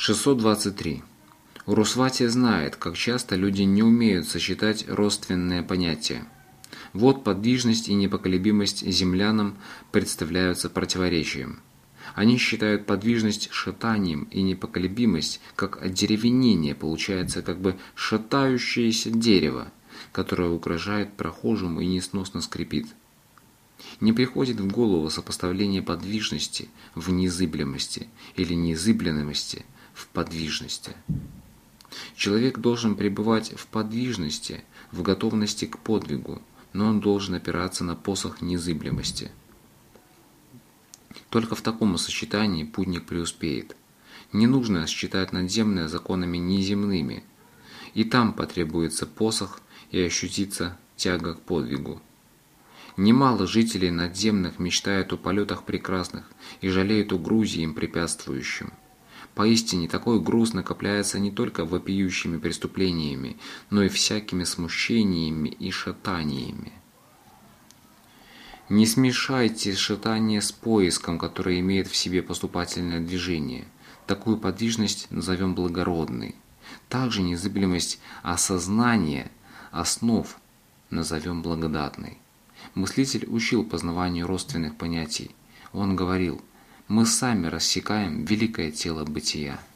623. Урусвати знает, как часто люди не умеют сочетать родственные понятия. Вот подвижность и непоколебимость землянам представляются противоречием. Они считают подвижность шатанием и непоколебимость как одеревенение, получается как бы шатающееся дерево, которое угрожает прохожему и несносно скрипит. Не приходит в голову сопоставление подвижности в незыблемости или незыблемости в подвижности. Человек должен пребывать в подвижности, в готовности к подвигу, но он должен опираться на посох незыблемости. Только в таком сочетании путник преуспеет. Не нужно считать надземные законами неземными. И там потребуется посох и ощутится тяга к подвигу. Немало жителей надземных мечтают о полетах прекрасных и жалеют о грузе им препятствующем. Поистине, такой груз накопляется не только вопиющими преступлениями, но и всякими смущениями и шатаниями. Не смешайте шатание с поиском, который имеет в себе поступательное движение. Такую подвижность назовем благородной. Также незыблемость осознания основ назовем благодатной. Мыслитель учил познаванию родственных понятий. Он говорил: «Мы сами рассекаем великое тело бытия».